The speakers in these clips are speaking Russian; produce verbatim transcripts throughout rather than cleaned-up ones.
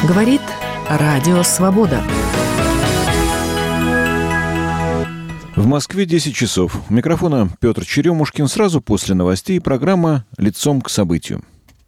Говорит Радио Свобода. В Москве десять часов. У микрофона Петр Черемушкин. Сразу после новостей программа «Лицом к событию».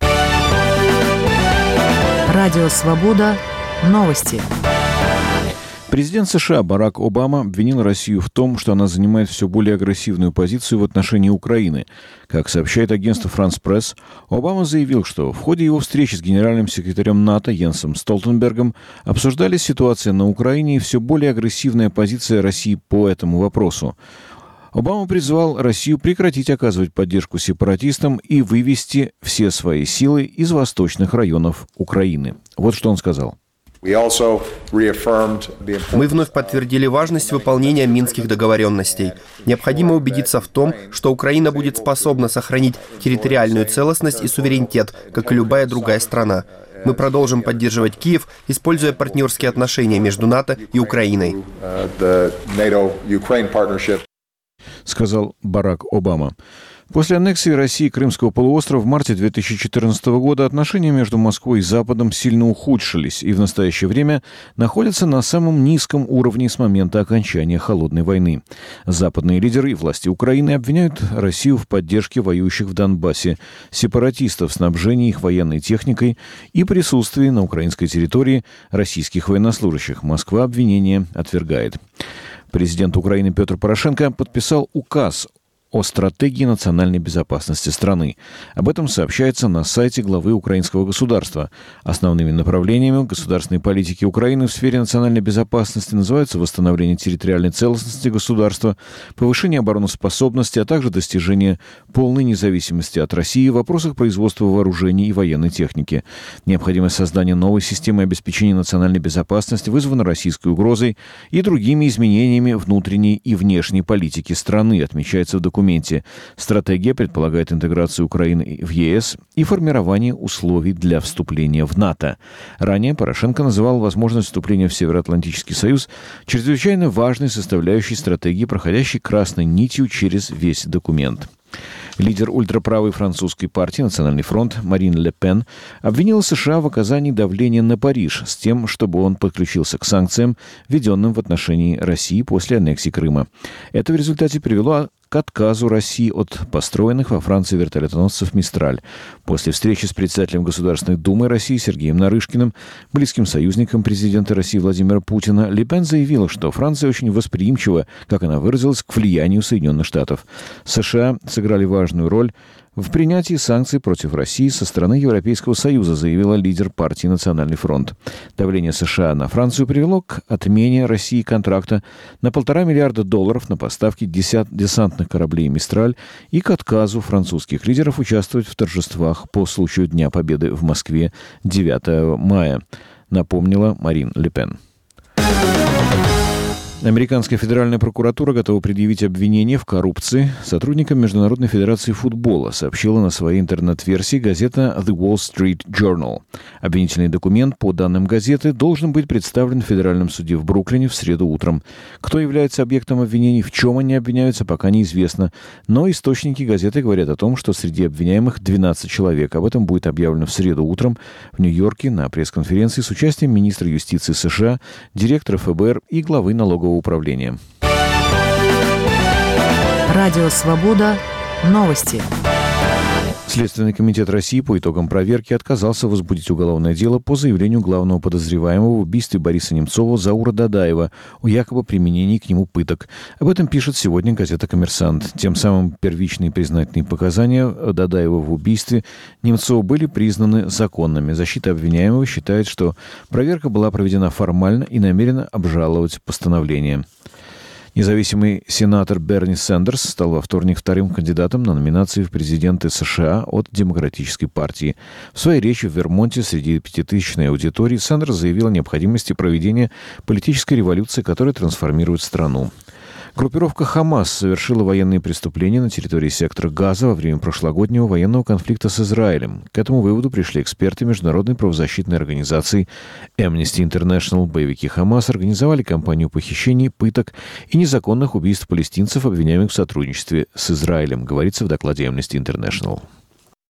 Радио Свобода. Новости. Президент США Барак Обама обвинил Россию в том, что она занимает все более агрессивную позицию в отношении Украины. Как сообщает агентство «Франс Пресс», Обама заявил, что в ходе его встречи с генеральным секретарем НАТО Йенсом Столтенбергом обсуждались ситуация на Украине и все более агрессивная позиция России по этому вопросу. Обама призвал Россию прекратить оказывать поддержку сепаратистам и вывести все свои силы из восточных районов Украины. Вот что он сказал. Мы вновь подтвердили важность выполнения Минских договоренностей. Необходимо убедиться в том, что Украина будет способна сохранить территориальную целостность и суверенитет, как и любая другая страна. Мы продолжим поддерживать Киев, используя партнерские отношения между НАТО и Украиной, сказал Барак Обама. После аннексии России Крымского полуострова в марте две тысячи четырнадцатого года отношения между Москвой и Западом сильно ухудшились и в настоящее время находятся на самом низком уровне с момента окончания Холодной войны. Западные лидеры и власти Украины обвиняют Россию в поддержке воюющих в Донбассе сепаратистов, снабжении их военной техникой и присутствии на украинской территории российских военнослужащих. Москва обвинение отвергает. Президент Украины Петр Порошенко подписал указ о стратегии национальной безопасности страны. Об этом сообщается на сайте главы украинского государства. Основными направлениями государственной политики Украины в сфере национальной безопасности называются восстановление территориальной целостности государства, повышение обороноспособности, а также достижение полной независимости от России в вопросах производства вооружений и военной техники. Необходимость создания новой системы обеспечения национальной безопасности вызвана российской угрозой и другими изменениями внутренней и внешней политики страны, отмечается в документе. документе. Стратегия предполагает интеграцию Украины в ЕС и формирование условий для вступления в НАТО. Ранее Порошенко называл возможность вступления в Североатлантический союз чрезвычайно важной составляющей стратегии, проходящей красной нитью через весь документ. Лидер ультраправой французской партии «Национальный фронт» Марин Ле Пен обвинила США в оказании давления на Париж с тем, чтобы он подключился к санкциям, введенным в отношении России после аннексии Крыма. Это в результате привело к отказу России от построенных во Франции вертолетоносцев «Мистраль». После встречи с председателем Государственной Думы России Сергеем Нарышкиным, близким союзником президента России Владимира Путина, Ле Пен заявила, что Франция очень восприимчива, как она выразилась, к влиянию Соединенных Штатов. США сыграли важную роль в принятии санкций против России со стороны Европейского Союза, заявила лидер партии «Национальный фронт». Давление США на Францию привело к отмене России контракта на полтора миллиарда долларов на поставки десантных кораблей «Мистраль» и к отказу французских лидеров участвовать в торжествах по случаю Дня Победы в Москве девятого мая, напомнила Марин Ле Пен. Американская федеральная прокуратура готова предъявить обвинение в коррупции сотрудникам Международной федерации футбола, сообщила на своей интернет-версии газета The Wall Street Journal. Обвинительный документ, по данным газеты, должен быть представлен в федеральном суде в Бруклине в среду утром. Кто является объектом обвинений, в чем они обвиняются, пока неизвестно. Но источники газеты говорят о том, что среди обвиняемых двенадцать человек. Об этом будет объявлено в среду утром в Нью-Йорке на пресс-конференции с участием министра юстиции США, директора эф бэ эр и главы налогового управления. Радио Свобода. Новости. Следственный комитет России по итогам проверки отказался возбудить уголовное дело по заявлению главного подозреваемого в убийстве Бориса Немцова Заура Дадаева о якобы применении к нему пыток. Об этом пишет сегодня газета «Коммерсант». Тем самым первичные признательные показания Дадаева в убийстве Немцова были признаны законными. Защита обвиняемого считает, что проверка была проведена формально и намерена обжаловать постановление. Независимый сенатор Берни Сэндерс стал во вторник вторым кандидатом на номинации в президенты США от Демократической партии. В своей речи в Вермонте среди пятитысячной аудитории Сэндерс заявил о необходимости проведения политической революции, которая трансформирует страну. Группировка «Хамас» совершила военные преступления на территории сектора Газа во время прошлогоднего военного конфликта с Израилем. К этому выводу пришли эксперты международной правозащитной организации Amnesty International. Боевики «Хамас» организовали кампанию похищений, пыток и незаконных убийств палестинцев, обвиняемых в сотрудничестве с Израилем, говорится в докладе Amnesty International.